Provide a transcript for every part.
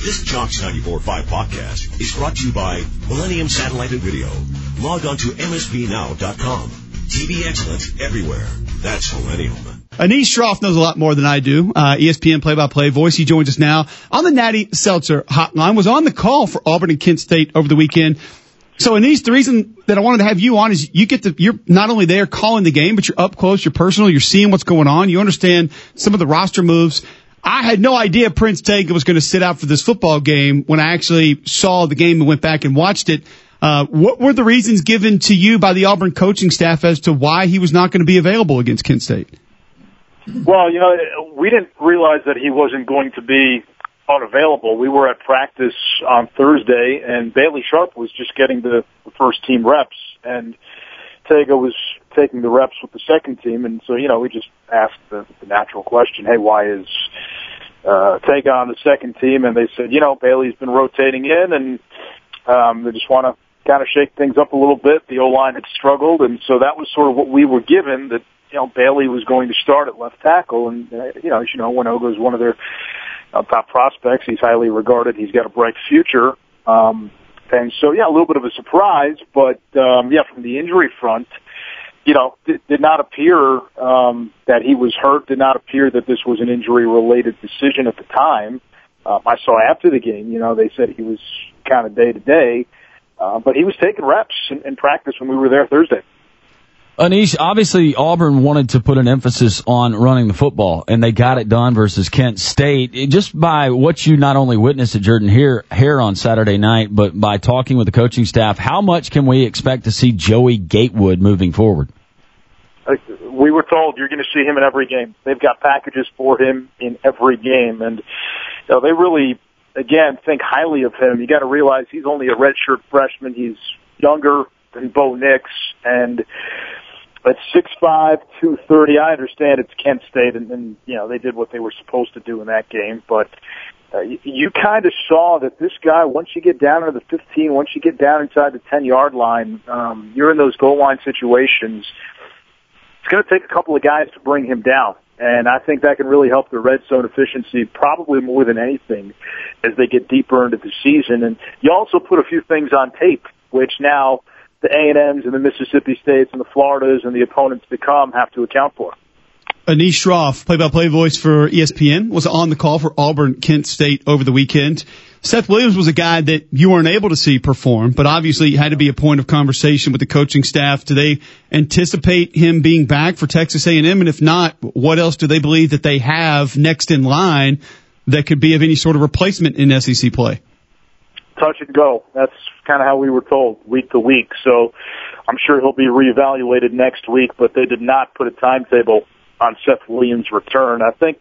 This Jocks 94.5 podcast is brought to you by Millennium Satellite and Video. Log on to msbnow.com. TV excellence everywhere. That's Millennium. Anish Shroff knows a lot more than I do. ESPN play-by-play voice. He joins us now on the Natty Seltzer hotline. Was on the call for Auburn and Kent State over the weekend. So Anish, the reason that I wanted to have you on is you're not only there calling the game, but you're up close, you're personal, you're seeing what's going on, you understand some of the roster moves. I had no idea Prince Tega was going to sit out for this football game when I actually saw the game and went back and watched it. What were the reasons given to you by the Auburn coaching staff as to why he was not going to be available against Kent State? Well, we didn't realize that he wasn't going to be unavailable. We were at practice on Thursday, and Bailey Sharp was just getting the first team reps, and Tega was taking the reps with the second team. And so, we just asked the natural question, hey, why is Tega on the second team? And they said, Bailey's been rotating in, and they just want to kind of shake things up a little bit. The O-line had struggled, and so that was sort of what we were given, that Bailey was going to start at left tackle. And, as you know, Winoga is one of their top prospects. He's highly regarded. He's got a bright future. And so, a little bit of a surprise. But, from the injury front, did not appear that he was hurt, did not appear that this was an injury-related decision at the time. I saw after the game, they said he was kind of day-to-day. But he was taking reps in practice when we were there Thursday. Anish, obviously Auburn wanted to put an emphasis on running the football, and they got it done versus Kent State. Just by what you not only witnessed at Jordan Hare on Saturday night, but by talking with the coaching staff, how much can we expect to see Joey Gatewood moving forward? We were told you're going to see him in every game. They've got packages for him in every game, and they really, again, think highly of him. You got to realize he's only a redshirt freshman. He's younger than Bo Nix, and at 6'5", 230, I understand it's Kent State, and they did what they were supposed to do in that game. But you kind of saw that this guy, once you get down into the 15, once you get down inside the 10-yard line, you're in those goal line situations. It's going to take a couple of guys to bring him down. And I think that can really help the red zone efficiency probably more than anything as they get deeper into the season. And you also put a few things on tape, which now the A&Ms and the Mississippi States and the Floridas and the opponents to come have to account for. Anish Shroff, play-by-play voice for ESPN, was on the call for Auburn Kent State over the weekend. Seth Williams was a guy that you weren't able to see perform, but obviously had to be a point of conversation with the coaching staff. Do they anticipate him being back for Texas A&M? And if not, what else do they believe that they have next in line that could be of any sort of replacement in SEC play? Touch and go. That's kind of how we were told, week to week. So I'm sure he'll be reevaluated next week, but they did not put a timetable on Seth Williams' return. I think,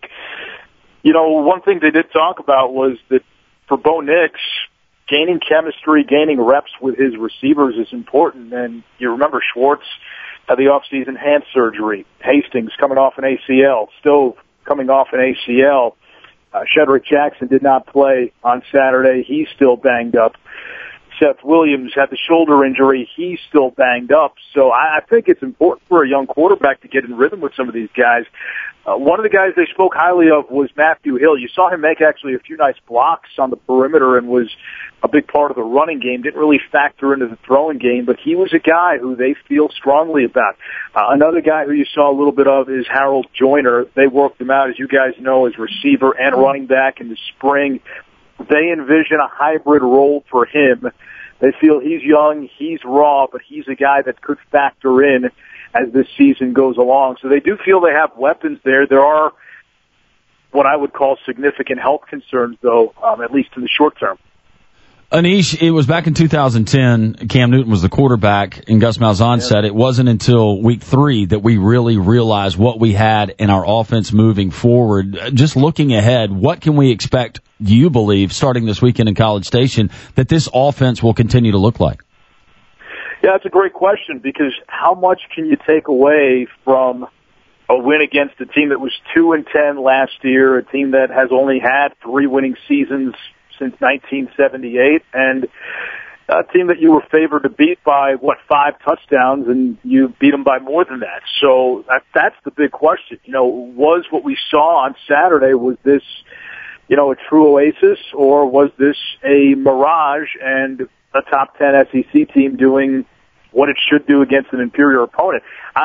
one thing they did talk about was that for Bo Nix, gaining chemistry, gaining reps with his receivers is important. And you remember Schwartz had the offseason hand surgery. Hastings coming off an ACL. Stove coming off an ACL. Shedrick Jackson did not play on Saturday. He's still banged up. Seth Williams had the shoulder injury. He's still banged up. So I think it's important for a young quarterback to get in rhythm with some of these guys. One of the guys they spoke highly of was Matthew Hill. You saw him make actually a few nice blocks on the perimeter and was a big part of the running game. Didn't really factor into the throwing game, but he was a guy who they feel strongly about. Another guy who you saw a little bit of is Harold Joyner. They worked him out, as you guys know, as receiver and running back in the spring. They envision a hybrid role for him. They feel he's young, he's raw, but he's a guy that could factor in as this season goes along. So they do feel they have weapons there. There are what I would call significant health concerns, though, at least in the short term. Anish, it was back in 2010, Cam Newton was the quarterback, and Gus Malzahn said it wasn't until week 3 that we really realized what we had in our offense moving forward. Just looking ahead, what can we expect, do you believe, starting this weekend in College Station, that this offense will continue to look like? Yeah, that's a great question, because how much can you take away from a win against a team that was 2-10 last year, a team that has only had 3 winning seasons since 1978, and a team that you were favored to beat by, 5 touchdowns, and you beat them by more than that. So that's the big question. Was what we saw on Saturday, was this a true oasis, or was this a mirage and a top 10 SEC team doing what it should do against an inferior opponent?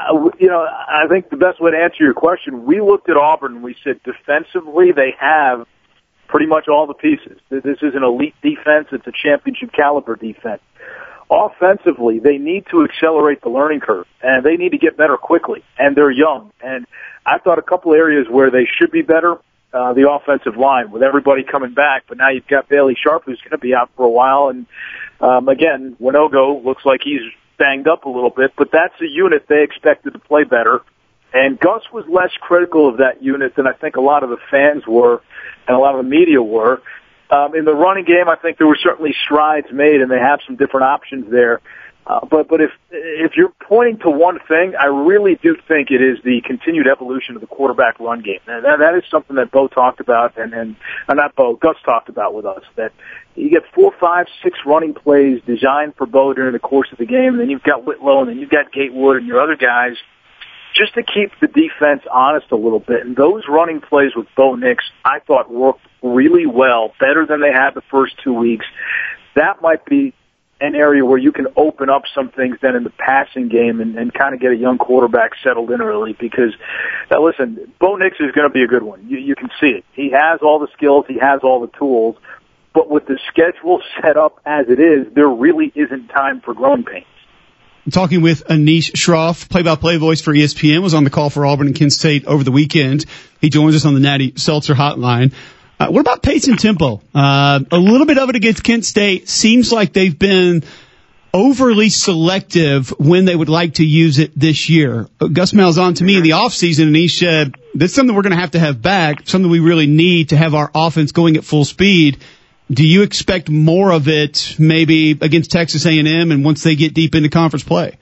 I think the best way to answer your question, we looked at Auburn and we said defensively they have pretty much all the pieces. This is an elite defense. It's a championship caliber defense. Offensively, they need to accelerate the learning curve, and they need to get better quickly, and they're young. And I thought a couple areas where they should be better, the offensive line, with everybody coming back, but now you've got Bailey Sharp, who's going to be out for a while, and again, Winogo looks like he's banged up a little bit, but that's a unit they expected to play better, and Gus was less critical of that unit than I think a lot of the fans were and a lot of the media were. In the running game, I think there were certainly strides made, and they have some different options there. But if you're pointing to one thing, I really do think it is the continued evolution of the quarterback run game. And that is something that Bo talked about, and not Bo, Gus talked about with us, that you get 4, 5, 6 running plays designed for Bo during the course of the game, and then you've got Whitlow, and then you've got Gatewood and your other guys, just to keep the defense honest a little bit. And those running plays with Bo Nix, I thought worked really well, better than they had the first 2 weeks. That might be an area where you can open up some things then in the passing game and kind of get a young quarterback settled in early, because, now listen, Bo Nix is going to be a good one. You can see it. He has all the skills. He has all the tools. But with the schedule set up as it is, there really isn't time for growing pains. I'm talking with Anish Shroff, play-by-play voice for ESPN, was on the call for Auburn and Kent State over the weekend. He joins us on the Natty Seltzer hotline. What about pace and tempo? A little bit of it against Kent State. Seems like they've been overly selective when they would like to use it this year. Gus Malzahn, to me, in the offseason, Anish said, that's something we're going to have back, something we really need to have our offense going at full speed. Do you expect more of it maybe against Texas A&M and once they get deep into conference play?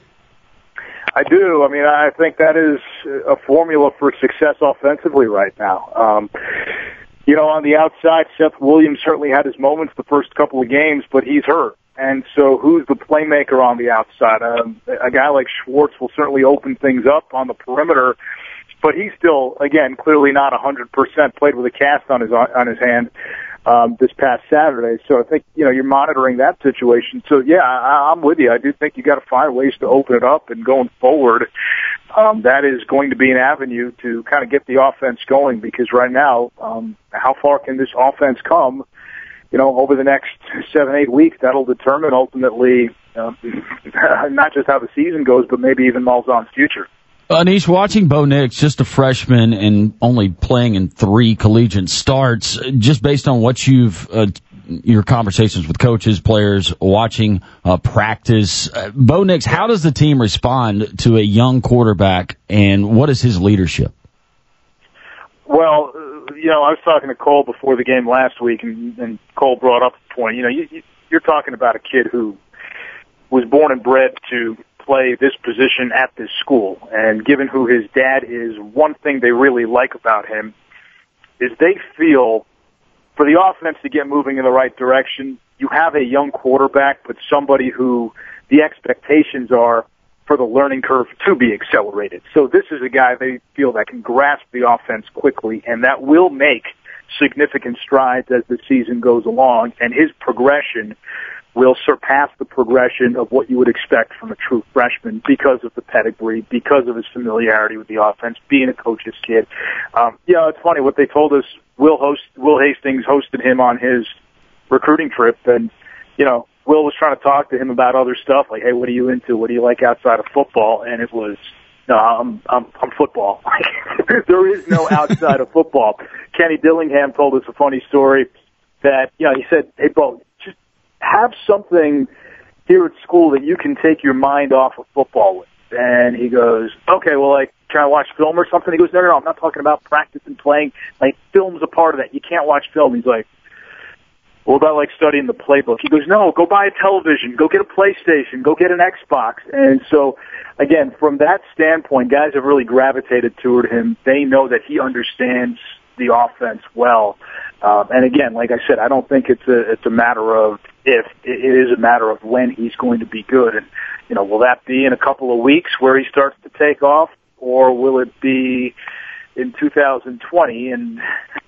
I do. I mean, I think that is a formula for success offensively right now. On the outside, Seth Williams certainly had his moments the first couple of games, but he's hurt. And so who's the playmaker on the outside? A guy like Schwartz will certainly open things up on the perimeter, but he's still, again, clearly not 100%, played with a cast on his hand this past Saturday. So I think, you're monitoring that situation. So, yeah, I'm with you. I do think you got to find ways to open it up, and going forward, that is going to be an avenue to kind of get the offense going, because right now, how far can this offense come, over the next 7-8 weeks? That'll determine ultimately not just how the season goes, but maybe even Malzahn's future. Anish, watching Bo Nix, just a freshman and only playing in 3 collegiate starts, just based on what your conversations with coaches, players, watching practice, Bo Nix, how does the team respond to a young quarterback, and what is his leadership? Well, I was talking to Cole before the game last week, and Cole brought up the point. You're talking about a kid who was born and bred to play this position at this school. And given who his dad is, one thing they really like about him is they feel for the offense to get moving in the right direction, you have a young quarterback, but somebody who the expectations are for the learning curve to be accelerated. So this is a guy they feel that can grasp the offense quickly, and that will make significant strides as the season goes along, and his progression will surpass the progression of what you would expect from a true freshman because of the pedigree, because of his familiarity with the offense, being a coach's kid. It's funny what they told us. Will Hastings hosted him on his recruiting trip, and Will was trying to talk to him about other stuff, like, hey, what are you into? What do you like outside of football? And it was, no, I'm football. There is no outside of football. Kenny Dillingham told us a funny story that, he said, hey, Bo, just have something here at school that you can take your mind off of football with. And he goes, okay, well, like, can I watch film or something? He goes, no, I'm not talking about practice and playing. Like, film's a part of that. You can't watch film. He's like, what about, like, studying the playbook? He goes, no, go buy a television. Go get a PlayStation. Go get an Xbox. And so, again, from that standpoint, guys have really gravitated toward him. They know that he understands the offense well. And again, like I said, I don't think it's a matter of if. It is a matter of when he's going to be good. And, will that be in a couple of weeks where he starts to take off, or will it be in 2020? And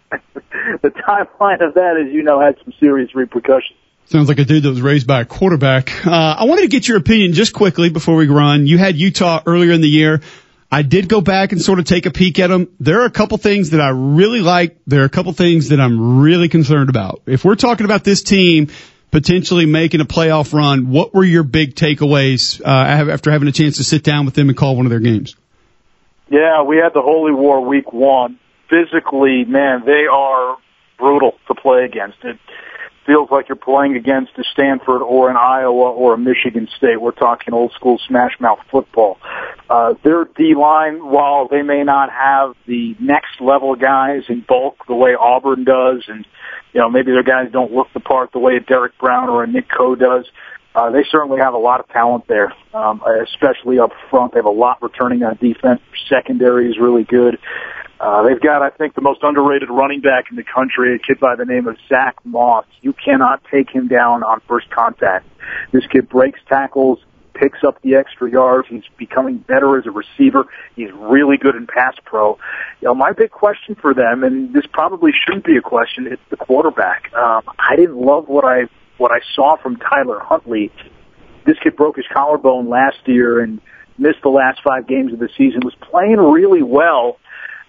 the timeline of that, as you know, had some serious repercussions. Sounds like a dude that was raised by a quarterback. I wanted to get your opinion just quickly before we run. You had Utah earlier in the year. I did go back and sort of take a peek at them. There are a couple things that I really like. There are a couple things that I'm really concerned about. If we're talking about this team potentially making a playoff run, what were your big takeaways after having a chance to sit down with them and call one of their games? Yeah, we had the Holy War week 1. Physically, man, they are brutal to play against. It feels like you're playing against a Stanford or an Iowa or a Michigan State. We're talking old school smash mouth football. Their D-line, while they may not have the next level guys in bulk the way Auburn does, and maybe their guys don't look the part the way a Derek Brown or a Nick Coe does, they certainly have a lot of talent there, especially up front. They have a lot returning on defense. Secondary is really good. They've got, I think, the most underrated running back in the country, a kid by the name of Zach Moss. You cannot take him down on first contact. This kid breaks tackles, picks up the extra yards. He's becoming better as a receiver. He's really good in pass pro. My big question for them, and this probably shouldn't be a question, it's the quarterback. I didn't love what I saw from Tyler Huntley. This kid broke his collarbone last year and missed the last 5 games of the season, was playing really well.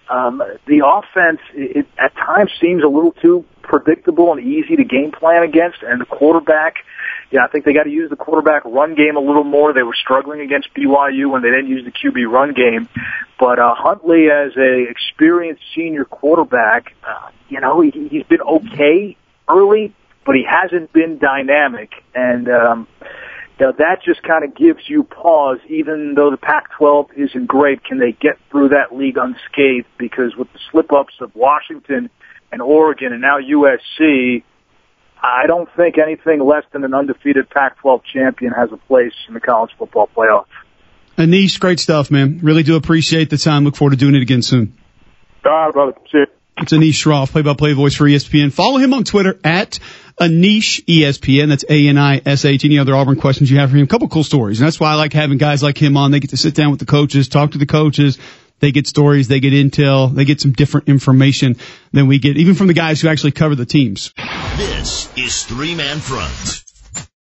The offense, it at times seems a little too predictable and easy to game plan against, and the quarterback, I think they got to use the quarterback run game a little more. They were struggling against BYU when they didn't use the QB run game, but Huntley, as a experienced senior quarterback, he's been okay early, but he hasn't been dynamic, and that just kind of gives you pause. Even though the Pac-12 isn't great, can they get through that league unscathed? Because with the slip-ups of Washington and Oregon and now USC, I don't think anything less than an undefeated Pac-12 champion has a place in the college football playoff. Anish, great stuff, man. Really do appreciate the time. Look forward to doing it again soon. All right, brother. See you. It's Anish Shroff, play-by-play voice for ESPN. Follow him on Twitter at Anish ESPN. That's ANISH. Any other Auburn questions you have for him? A couple cool stories. And that's why I like having guys like him on. They get to sit down with the coaches, talk to the coaches. They get stories, they get intel, they get some different information than we get, even from the guys who actually cover the teams. This is Three Man Front.